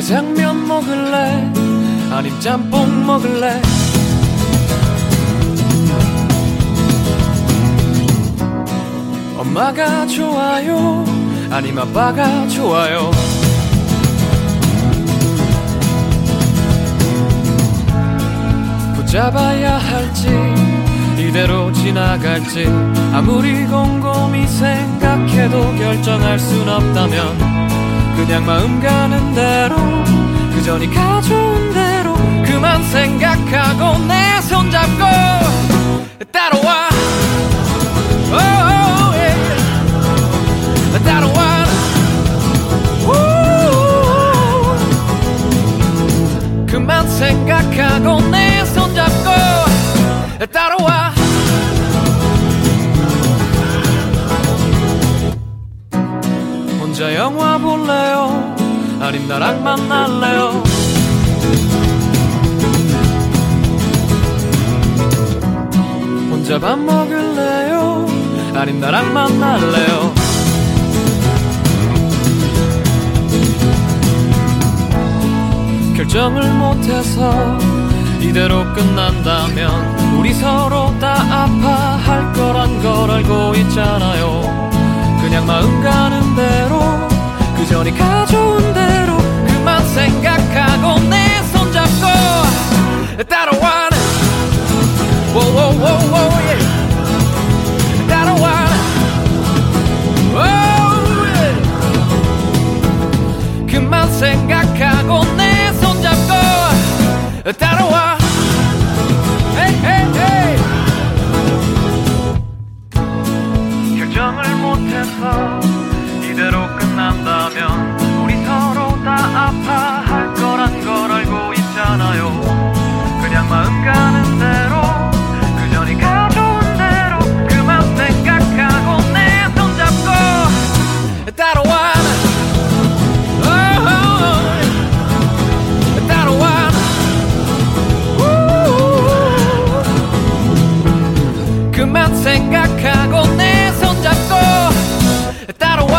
짜장면 먹을래 아님 짬뽕 먹을래 엄마가 좋아요 아님 아빠가 좋아요 붙잡아야 할지 이대로 지나갈지 아무리 곰곰이 생각해도 결정할 순 없다면 그냥 마음 가는 대로 그저 네가 좋은 대로 그만 생각하고 내 손잡고 따라와 oh, yeah. 따라와 그만 생각하고 내 손잡고 따라와 혼자 영화 볼래요 아님 나랑 만날래요 혼자 밥 먹을래요 아님 나랑 만날래요 결정을 못해서 이대로 끝난다면 우리 서로 다 아파할 거란 걸 알고 있잖아요 그냥 마음 가는 대로 그저 네가 좋은 대로 그만 생각하고 내 손잡고 따라와 wowowowo yeah 따라와 oh yeah 그만 생각하고 내 손잡고 따라와 hey hey hey 결정을 못해서 이대로 끝난다면 우리 서로 다 아파할 거란 걸 알고 있잖아요 그냥 마음 가는 대로 그저 네가 좋은 대로 그만 생각하고 내 손잡고 따라와 따라와 그만 생각하고 내 손잡고 따라와